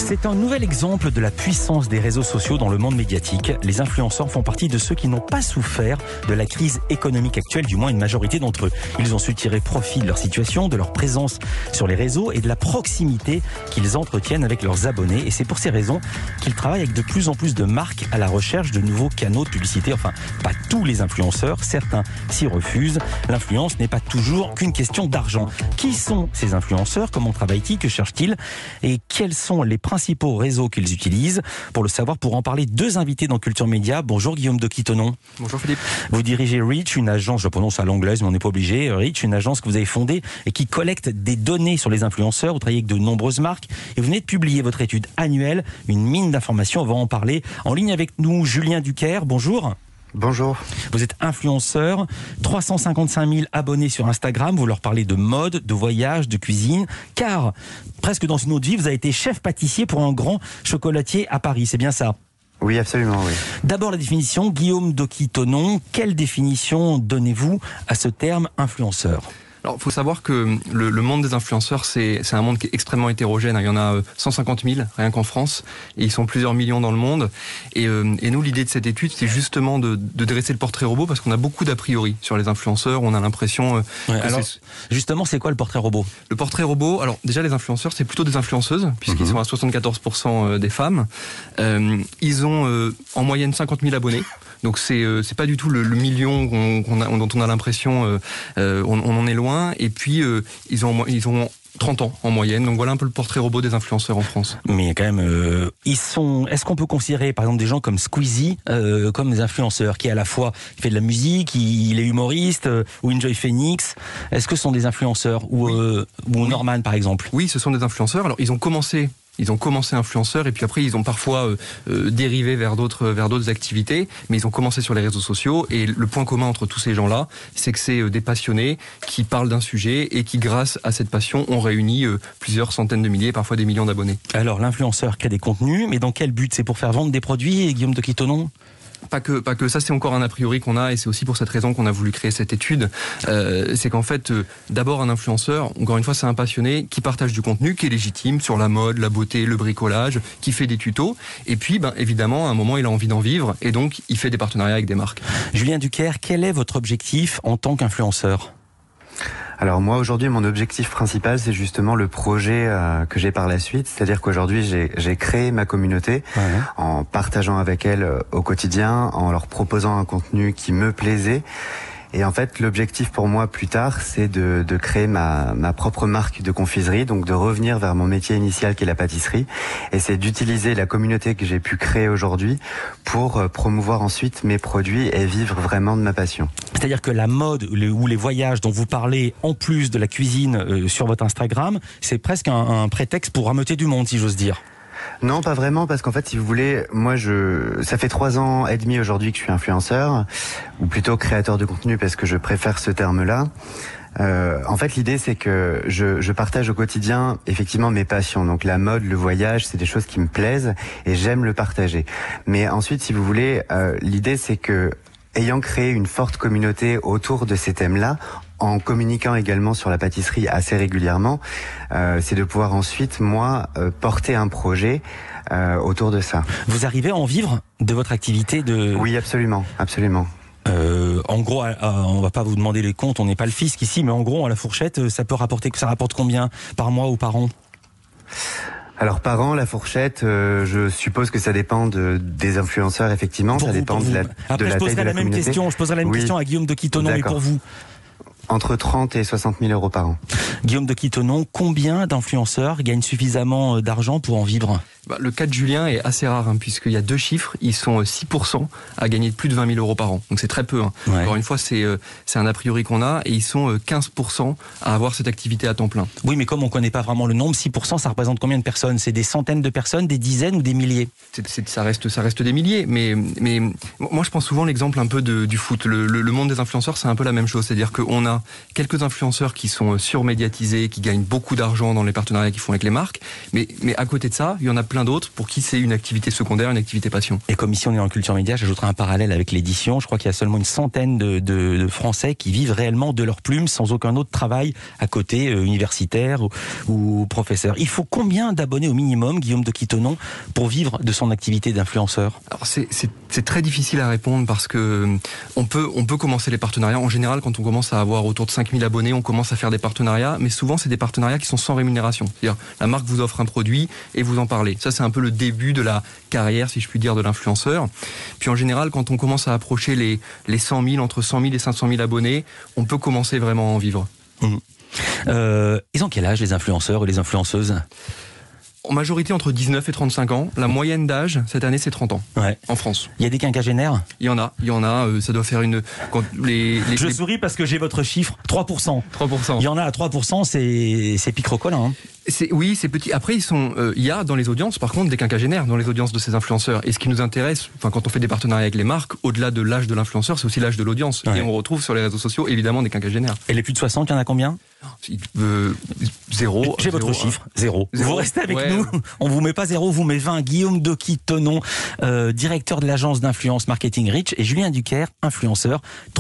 C'est un nouvel exemple de la puissance des réseaux sociaux dans le monde médiatique. Les influenceurs font partie de ceux qui n'ont pas souffert de la crise économique actuelle, du moins une majorité d'entre eux. Ils ont su tirer profit de leur situation, de leur présence sur les réseaux et de la proximité qu'ils entretiennent avec leurs abonnés. Et c'est pour ces raisons qu'ils travaillent avec de plus en plus de marques à la recherche de nouveaux canaux de publicité. Enfin, pas tous les influenceurs, certains s'y refusent. L'influence n'est pas toujours qu'une question d'argent. Qui sont ces influenceurs? Comment travaillent-ils? Que cherchent-ils? Et quels sont les principaux réseaux qu'ils utilisent? Pour le savoir, pour en parler, deux invités dans Culture Média. Bonjour Guillaume de Quitonon. Bonjour Philippe. Vous dirigez Reach, une agence, je prononce à l'anglaise, mais on n'est pas obligé. Reach, une agence que vous avez fondée et qui collecte des données sur les influenceurs. Vous travaillez avec de nombreuses marques et vous venez de publier votre étude annuelle, une mine d'informations. On va en parler. En ligne avec nous, Julien Duquer. Bonjour. Bonjour. Vous êtes influenceur, 355 000 abonnés sur Instagram, vous leur parlez de mode, de voyage, de cuisine, car presque dans une autre vie, vous avez été chef pâtissier pour un grand chocolatier à Paris, c'est bien ça? Oui, absolument, oui. D'abord la définition, Guillaume de Quitonon, quelle définition donnez-vous à ce terme influenceur? Alors, il faut savoir que le monde des influenceurs, c'est un monde qui est extrêmement hétérogène. Il y en a 150 000, rien qu'en France, et ils sont plusieurs millions dans le monde. Et nous, l'idée de cette étude, c'est justement de dresser le portrait robot, parce qu'on a beaucoup d'a priori sur les influenceurs. On a l'impression... alors, justement, c'est quoi le portrait robot? Le portrait robot, alors déjà, les influenceurs, c'est plutôt des influenceuses, puisqu'ils sont à 74% des femmes. Ils ont en moyenne 50 000 abonnés. Donc c'est pas du tout le million dont on a l'impression, on en est loin. Et puis ils ont 30 ans en moyenne. Donc voilà un peu le portrait robot des influenceurs en France. Mais quand même, est-ce qu'on peut considérer par exemple des gens comme Squeezie comme des influenceurs, qui à la fois fait de la musique, il est humoriste, ou Enjoy Phoenix? Est-ce que ce sont des influenceurs ou Norman par exemple? Oui, ce sont des influenceurs. Alors ils ont commencé influenceurs et puis après ils ont parfois dérivé vers d'autres activités, mais ils ont commencé sur les réseaux sociaux et le point commun entre tous ces gens-là, c'est que c'est des passionnés qui parlent d'un sujet et qui, grâce à cette passion, ont réuni plusieurs centaines de milliers, parfois des millions d'abonnés. Alors l'influenceur crée des contenus, mais dans quel but? C'est pour faire vendre des produits, Guillaume de Quitonon? Pas que ça, c'est encore un a priori qu'on a, et c'est aussi pour cette raison qu'on a voulu créer cette étude. C'est qu'en fait, d'abord un influenceur, encore une fois, c'est un passionné qui partage du contenu qui est légitime sur la mode, la beauté, le bricolage, qui fait des tutos, et puis évidemment à un moment il a envie d'en vivre, et donc il fait des partenariats avec des marques. Julien Duquer, quel est votre objectif en tant qu'influenceur? Alors moi aujourd'hui mon objectif principal c'est justement le projet que j'ai par la suite, c'est-à-dire qu'aujourd'hui j'ai créé ma communauté en partageant avec elle au quotidien, en leur proposant un contenu qui me plaisait. Et en fait, l'objectif pour moi plus tard, c'est de créer ma propre marque de confiserie, donc de revenir vers mon métier initial qui est la pâtisserie. Et c'est d'utiliser la communauté que j'ai pu créer aujourd'hui pour promouvoir ensuite mes produits et vivre vraiment de ma passion. C'est-à-dire que la mode ou les voyages dont vous parlez, en plus de la cuisine sur votre Instagram, c'est presque un prétexte pour rameuter du monde, si j'ose dire. Non, pas vraiment, parce qu'en fait, si vous voulez, moi, ça fait 3 ans et demi aujourd'hui que je suis influenceur, ou plutôt créateur de contenu, parce que je préfère ce terme-là. En fait, l'idée, c'est que je partage au quotidien, effectivement, mes passions. Donc, la mode, le voyage, c'est des choses qui me plaisent, et j'aime le partager. Mais ensuite, si vous voulez, l'idée, c'est que, ayant créé une forte communauté autour de ces thèmes-là, en communiquant également sur la pâtisserie assez régulièrement, c'est de pouvoir ensuite, moi, porter un projet autour de ça. Vous arrivez à en vivre de votre activité de... Oui, absolument, absolument. En gros, on va pas vous demander les comptes, on n'est pas le fisc ici, mais en gros, à la fourchette, ça rapporte combien par mois ou par an? Alors par an, la fourchette, je suppose que ça dépend des influenceurs, effectivement, ça dépend de la taille de la communauté. Je poserai la même question à Guillaume de Quitonon, mais pour vous? Entre 30 et 60 000 euros par an. Guillaume de Quitonon, combien d'influenceurs gagnent suffisamment d'argent pour en vivre? Le cas de Julien est assez rare, puisqu'il y a 2 chiffres, ils sont 6% à gagner plus de 20 000 euros par an. Donc c'est très peu. Ouais. Encore une fois, c'est un a priori qu'on a, et ils sont 15% à avoir cette activité à temps plein. Oui, mais comme on ne connaît pas vraiment le nombre, 6%, ça représente combien de personnes? C'est des centaines de personnes, des dizaines ou des milliers? Ça reste des milliers, mais moi je prends souvent l'exemple un peu du foot. Le monde des influenceurs, c'est un peu la même chose, c'est-à-dire qu'on a quelques influenceurs qui sont surmédiatisés, qui gagnent beaucoup d'argent dans les partenariats qu'ils font avec les marques, mais à côté de ça, il y en a plein plein d'autres pour qui c'est une activité secondaire, une activité passion. Et comme ici on est en culture média, j'ajouterai un parallèle avec l'édition. Je crois qu'il y a seulement une centaine de Français qui vivent réellement de leur plume sans aucun autre travail à côté, universitaire ou professeur. Il faut combien d'abonnés au minimum, Guillaume de Quitonon, pour vivre de son activité d'influenceur? Alors c'est très difficile à répondre parce que on peut commencer les partenariats. En général, quand on commence à avoir autour de 5000 abonnés, on commence à faire des partenariats, mais souvent c'est des partenariats qui sont sans rémunération. C'est-à-dire la marque vous offre un produit et vous en parlez. Ça c'est un peu le début de la carrière, si je puis dire, de l'influenceur. Puis en général, quand on commence à approcher les 100 000, entre 100 000 et 500 000 abonnés, on peut commencer vraiment à en vivre. Ils ont quel âge les influenceurs et les influenceuses? En majorité entre 19 et 35 ans. La moyenne d'âge, cette année, c'est 30 ans. Ouais. En France. Il y a des quinquagénaires? Il y en a. Ça doit faire une... Je souris parce que j'ai votre chiffre, 3%. 3%. Il y en a à 3%, c'est picrocollant. Oui, c'est petit. Après, il y a dans les audiences, par contre, des quinquagénaires dans les audiences de ces influenceurs. Et ce qui nous intéresse, quand on fait des partenariats avec les marques, au-delà de l'âge de l'influenceur, c'est aussi l'âge de l'audience. Ouais. Et on retrouve sur les réseaux sociaux, évidemment, des quinquagénaires. Et les plus de 60, il y en a combien? 0. J'ai votre chiffre, 0. Vous restez avec nous. On vous met pas 0, vous met 20. Guillaume de Quitonon, directeur de l'agence d'influence Marketing Reach, et Julien Ducaire, influenceur,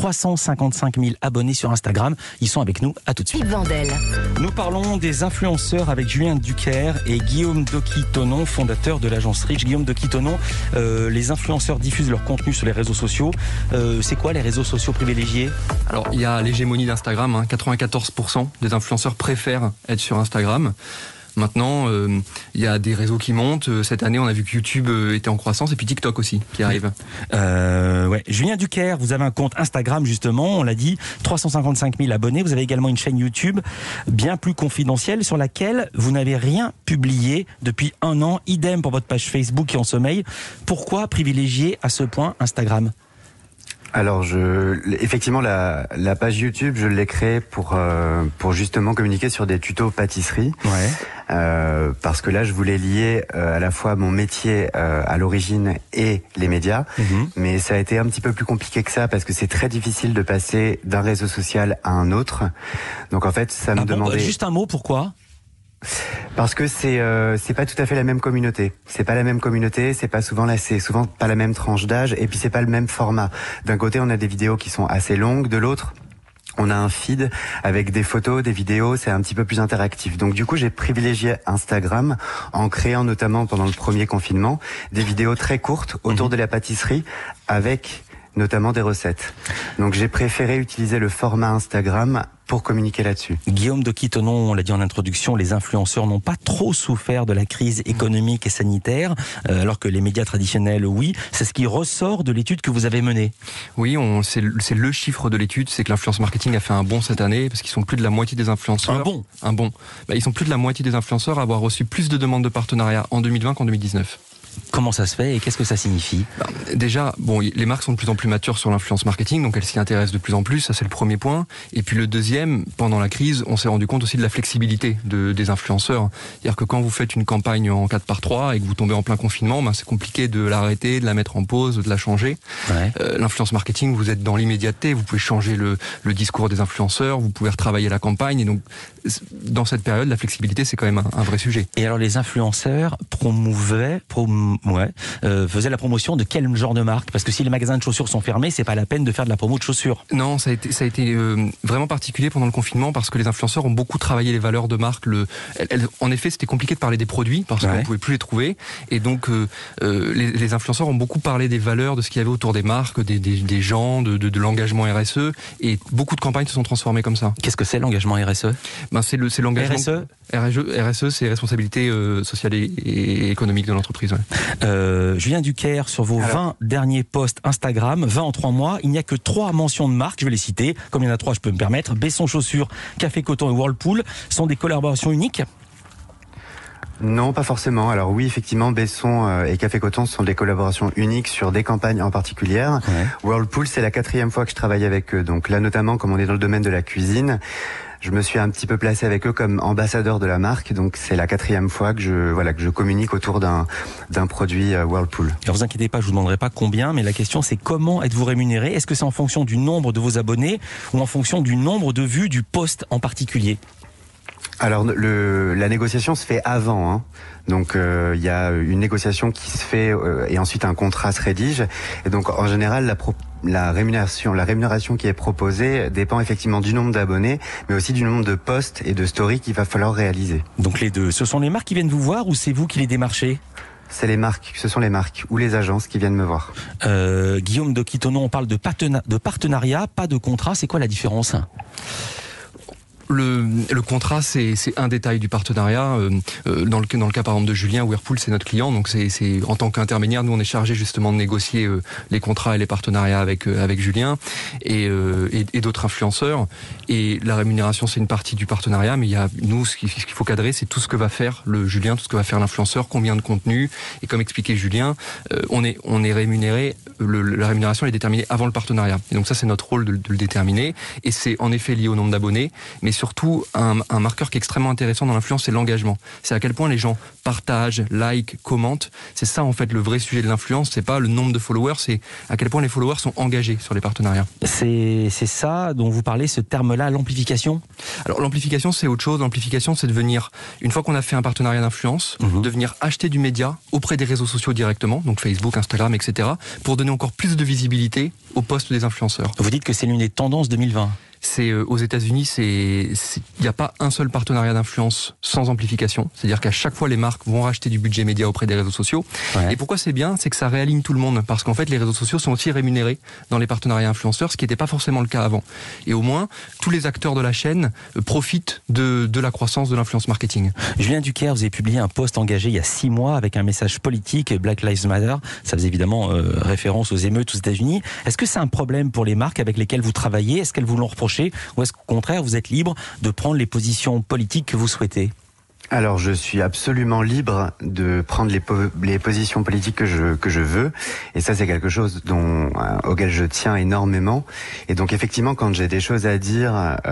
355 000 abonnés sur Instagram. Ils sont avec nous. À tout de suite. Vandel. Nous parlons des influenceurs avec Julien Ducaire et Guillaume de Quitonon, fondateur de l'agence Reach. Guillaume de Quitonon, les influenceurs diffusent leur contenu sur les réseaux sociaux. C'est quoi les réseaux sociaux privilégiés? Alors, il y a l'hégémonie d'Instagram. 94% des influenceurs préfèrent être sur Instagram. Maintenant, il y a des réseaux qui montent. Cette année, on a vu que YouTube était en croissance et puis TikTok aussi qui arrive. Ouais. Julien Ducaire, vous avez un compte Instagram justement, on l'a dit, 355 000 abonnés. Vous avez également une chaîne YouTube bien plus confidentielle sur laquelle vous n'avez rien publié depuis 1 an. Idem pour votre page Facebook qui est en sommeil. Pourquoi privilégier à ce point Instagram ? Alors, effectivement, la page YouTube, je l'ai créée pour justement communiquer sur des tutos pâtisserie. Ouais. Parce que là, je voulais lier à la fois mon métier à l'origine et les médias. Mais ça a été un petit peu plus compliqué que ça parce que c'est très difficile de passer d'un réseau social à un autre. Donc en fait, ça me demandait... Juste un mot, pourquoi ? Parce que c'est pas tout à fait la même communauté. C'est pas la même communauté, c'est souvent pas la même tranche d'âge et puis c'est pas le même format. D'un côté, on a des vidéos qui sont assez longues, de l'autre, on a un feed avec des photos, des vidéos, c'est un petit peu plus interactif. Donc du coup, j'ai privilégié Instagram en créant notamment pendant le premier confinement des vidéos très courtes autour de la pâtisserie avec notamment des recettes. Donc j'ai préféré utiliser le format Instagram pour communiquer là-dessus. Guillaume de Quitonon, on l'a dit en introduction, les influenceurs n'ont pas trop souffert de la crise économique et sanitaire, alors que les médias traditionnels, oui. C'est ce qui ressort de l'étude que vous avez menée. Oui, c'est le chiffre de l'étude, c'est que l'influence marketing a fait un bond cette année, parce qu'ils sont plus de la moitié des influenceurs. Un bond. Ils sont plus de la moitié des influenceurs à avoir reçu plus de demandes de partenariat en 2020 qu'en 2019. Comment ça se fait et qu'est-ce que ça signifie ? Déjà, les marques sont de plus en plus matures sur l'influence marketing, donc elles s'y intéressent de plus en plus, ça c'est le premier point. Et puis le deuxième, pendant la crise, on s'est rendu compte aussi de la flexibilité des influenceurs. C'est-à-dire que quand vous faites une campagne en 4x3 et que vous tombez en plein confinement, c'est compliqué de l'arrêter, de la mettre en pause, de la changer. Ouais. L'influence marketing, vous êtes dans l'immédiateté, vous pouvez changer le discours des influenceurs, vous pouvez retravailler la campagne. Et donc, dans cette période, la flexibilité, c'est quand même un vrai sujet. Et alors les influenceurs faisaient la promotion de quel genre de marque ? Parce que si les magasins de chaussures sont fermés, c'est pas la peine de faire de la promo de chaussures. Non, ça a été vraiment particulier pendant le confinement parce que les influenceurs ont beaucoup travaillé les valeurs de marque. En effet, c'était compliqué de parler des produits parce qu'on pouvait plus les trouver. Et donc, les influenceurs ont beaucoup parlé des valeurs, de ce qu'il y avait autour des marques, des gens, de l'engagement RSE. Et beaucoup de campagnes se sont transformées comme ça. Qu'est-ce que c'est l'engagement RSE ? C'est l'engagement. RSE, c'est responsabilité sociale et économique de l'entreprise. Ouais. Julien Ducaire, sur vos 20 derniers posts Instagram, 20 en 3 mois, il n'y a que 3 mentions de marques, je vais les citer. Comme il y en a 3, je peux me permettre. Besson Chaussures, Café Coton et Whirlpool sont des collaborations uniques ? Non, pas forcément. Alors oui, effectivement, Besson et Café Coton sont des collaborations uniques sur des campagnes en particulier. Ouais. Whirlpool, c'est la 4e fois que je travaille avec eux. Donc là, notamment, comme on est dans le domaine de la cuisine, je me suis un petit peu placé avec eux comme ambassadeur de la marque. Donc c'est la 4e fois que je communique autour d'un produit Whirlpool. Alors vous inquiétez pas, je vous demanderai pas combien, mais la question c'est comment êtes-vous rémunéré ? Est-ce que c'est en fonction du nombre de vos abonnés ou en fonction du nombre de vues du post en particulier ? Alors la négociation se fait avant, hein. Donc il y a une négociation qui se fait et ensuite un contrat se rédige. Et donc en général la rémunération qui est proposée dépend effectivement du nombre d'abonnés, mais aussi du nombre de posts et de stories qu'il va falloir réaliser. Donc les deux, ce sont les marques qui viennent vous voir ou c'est vous qui les démarchez ? Ce sont les marques ou les agences qui viennent me voir. Guillaume de Quitonon, on parle de partenariat, pas de contrat. C'est quoi la différence ? Le contrat, c'est un détail du partenariat. Dans le cas par exemple de Julien, Whirlpool, c'est notre client, donc c'est en tant qu'intermédiaire, nous on est chargé justement de négocier les contrats et les partenariats avec Julien et d'autres influenceurs. Et la rémunération, c'est une partie du partenariat, mais ce qu'il faut cadrer, c'est tout ce que va faire le Julien, tout ce que va faire l'influenceur, combien de contenu. Et comme expliquait Julien, on est rémunéré. La rémunération est déterminée avant le partenariat. Et donc ça, c'est notre rôle de le déterminer. Et c'est en effet lié au nombre d'abonnés, mais surtout un marqueur qui est extrêmement intéressant dans l'influence, c'est l'engagement. C'est à quel point les gens partagent, like, commentent. C'est ça en fait le vrai sujet de l'influence. C'est pas le nombre de followers, c'est à quel point les followers sont engagés sur les partenariats. C'est ça dont vous parlez, ce terme-là, l'amplification. Alors l'amplification, c'est autre chose. L'amplification, c'est de venir, une fois qu'on a fait un partenariat d'influence, de venir acheter du média auprès des réseaux sociaux directement, donc Facebook, Instagram, etc., pour donner encore plus de visibilité aux posts des influenceurs. Vous dites que c'est l'une des tendances 2020. C'est aux États-Unis, il n'y a pas un seul partenariat d'influence sans amplification. C'est-à-dire qu'à chaque fois, les marques vont racheter du budget média auprès des réseaux sociaux. Ouais. Et pourquoi c'est bien ? C'est que ça réaligne tout le monde. Parce qu'en fait, les réseaux sociaux sont aussi rémunérés dans les partenariats influenceurs, ce qui n'était pas forcément le cas avant. Et au moins, tous les acteurs de la chaîne profitent de la croissance de l'influence marketing. Julien Ducaire, vous avez publié un post engagé il y a 6 mois avec un message politique, Black Lives Matter. Ça faisait évidemment référence aux émeutes aux États-Unis. Est-ce que c'est un problème pour les marques avec lesquelles vous travaillez ? Est-ce qu'elles vous l'ont reproché ? Ou est-ce qu'au contraire, vous êtes libre de prendre les positions politiques que vous souhaitez ? Alors, je suis absolument libre de prendre les positions politiques que je veux, et ça c'est quelque chose auquel je tiens énormément. Et donc effectivement, quand j'ai des choses à dire,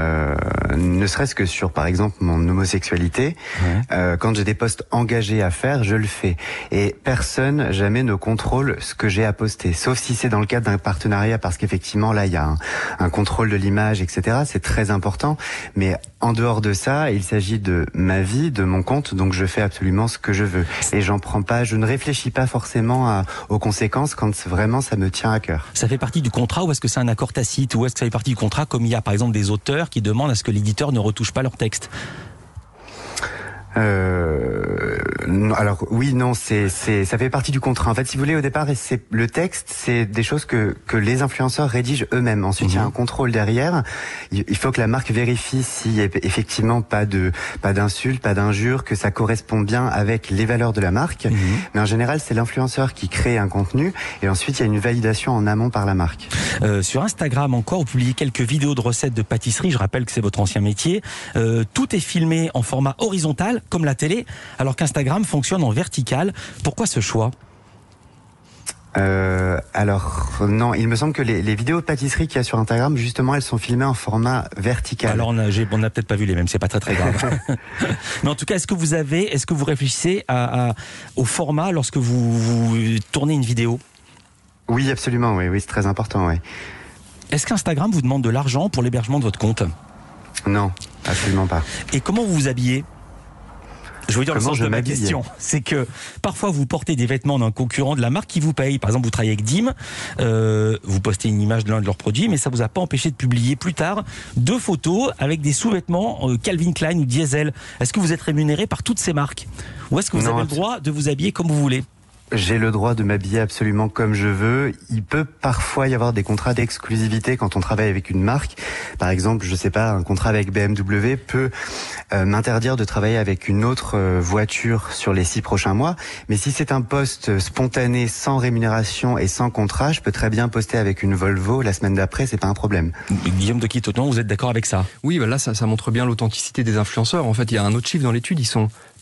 ne serait-ce que sur par exemple mon homosexualité, quand j'ai des posts engagés à faire, je le fais. Et personne jamais ne contrôle ce que j'ai à poster, sauf si c'est dans le cadre d'un partenariat, parce qu'effectivement là il y a un contrôle de l'image, etc. C'est très important. Mais en dehors de ça, il s'agit de ma vie, de mon compte, donc je fais absolument ce que je veux. Et je ne réfléchis pas forcément aux conséquences quand vraiment ça me tient à cœur. Ça fait partie du contrat ou est-ce que c'est un accord tacite ou est-ce que ça fait partie du contrat comme il y a par exemple des auteurs qui demandent à ce que l'éditeur ne retouche pas leur texte ? Alors oui, non, ça fait partie du contrat. En fait, si vous voulez, au départ, le texte, c'est des choses que les influenceurs rédigent eux-mêmes. Ensuite, il y a un contrôle derrière. Il faut que la marque vérifie s'il y a effectivement pas d'insultes, pas d'injures, que ça correspond bien avec les valeurs de la marque. Mais en général, c'est l'influenceur qui crée un contenu et ensuite il y a une validation en amont par la marque. Sur Instagram encore, vous publiez quelques vidéos de recettes de pâtisserie. Je rappelle que c'est votre ancien métier. Tout est filmé en format horizontal, comme la télé, alors qu'Instagram fonctionne en vertical. Pourquoi ce choix ? Alors non, il me semble que les vidéos de pâtisserie qu'il y a sur Instagram, justement, elles sont filmées en format vertical. Alors on n'a peut-être pas vu les mêmes, c'est pas très grave. Mais en tout cas, est-ce que vous réfléchissez au format lorsque vous tournez une vidéo ? Oui, absolument, oui, c'est très important, oui. Est-ce qu'Instagram vous demande de l'argent pour l'hébergement de votre compte ? Non, absolument pas. Et comment vous vous habillez ? Je veux dire, le sens de ma question, c'est que parfois vous portez des vêtements d'un concurrent de la marque qui vous paye. Par exemple, vous travaillez avec Dim, vous postez une image de l'un de leurs produits, mais ça vous a pas empêché de publier plus tard 2 photos avec des sous-vêtements Calvin Klein ou Diesel. Est-ce que vous êtes rémunéré par toutes ces marques ? Ou est-ce que vous avez le droit de vous habiller comme vous voulez ? J'ai le droit de m'habiller absolument comme je veux. Il peut parfois y avoir des contrats d'exclusivité quand on travaille avec une marque. Par exemple, je sais pas, un contrat avec BMW peut m'interdire de travailler avec une autre voiture sur les 6 prochains mois. Mais si c'est un poste spontané, sans rémunération et sans contrat, je peux très bien poster avec une Volvo la semaine d'après, c'est pas un problème. Guillaume de Quitonon, vous êtes d'accord avec ça ? Oui, là, ça montre bien l'authenticité des influenceurs. En fait, il y a un autre chiffre dans l'étude, ils sont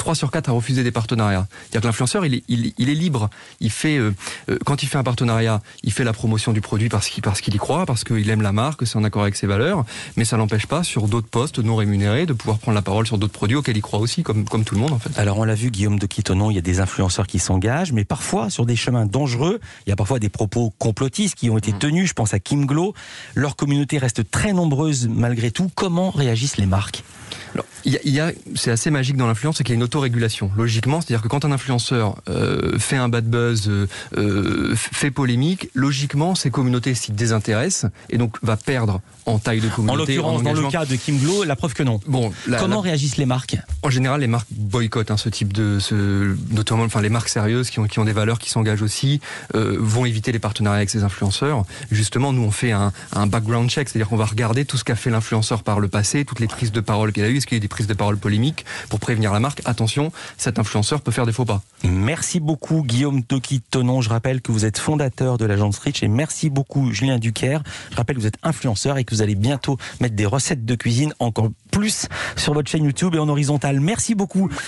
3 sur 4 à refuser des partenariats. C'est-à-dire que l'influenceur, il est libre. Il fait, quand il fait un partenariat, il fait la promotion du produit parce qu'il y croit, parce qu'il aime la marque, que c'est en accord avec ses valeurs, mais ça l'empêche pas, sur d'autres postes non rémunérés, de pouvoir prendre la parole sur d'autres produits auxquels il croit aussi, comme tout le monde en fait. Alors on l'a vu, Guillaume de Quitonnon, il y a des influenceurs qui s'engagent, mais parfois sur des chemins dangereux, il y a parfois des propos complotistes qui ont été tenus, je pense à Kim Glow. Leur communauté reste très nombreuse malgré tout. Comment réagissent les marques ? Alors, c'est assez magique dans l'influence, c'est qu'il y a une autorégulation. Logiquement, c'est-à-dire que quand un influenceur fait un bad buzz, fait polémique, logiquement, ses communautés s'y désintéressent et donc va perdre en taille de communauté. En l'occurrence, dans le cas de Kim Glow, la preuve que non. Bon, comment réagissent les marques ? En général, les marques boycottent ce type notamment, les marques sérieuses qui ont des valeurs, qui s'engagent aussi, vont éviter les partenariats avec ces influenceurs. Justement, nous on fait un background check, c'est-à-dire qu'on va regarder tout ce qu'a fait l'influenceur par le passé, toutes les prises de parole qu'il a eues, est-ce qu'il y a eu des prises de parole polémiques, pour prévenir la marque, attention, cet influenceur peut faire des faux pas. Merci beaucoup Guillaume de Quitonnon. Je rappelle que vous êtes fondateur de l'agence Reach, et merci beaucoup Julien Duquer. Je rappelle que vous êtes influenceur et que vous allez bientôt mettre des recettes de cuisine encore plus sur votre chaîne YouTube et en horizontal. Merci beaucoup.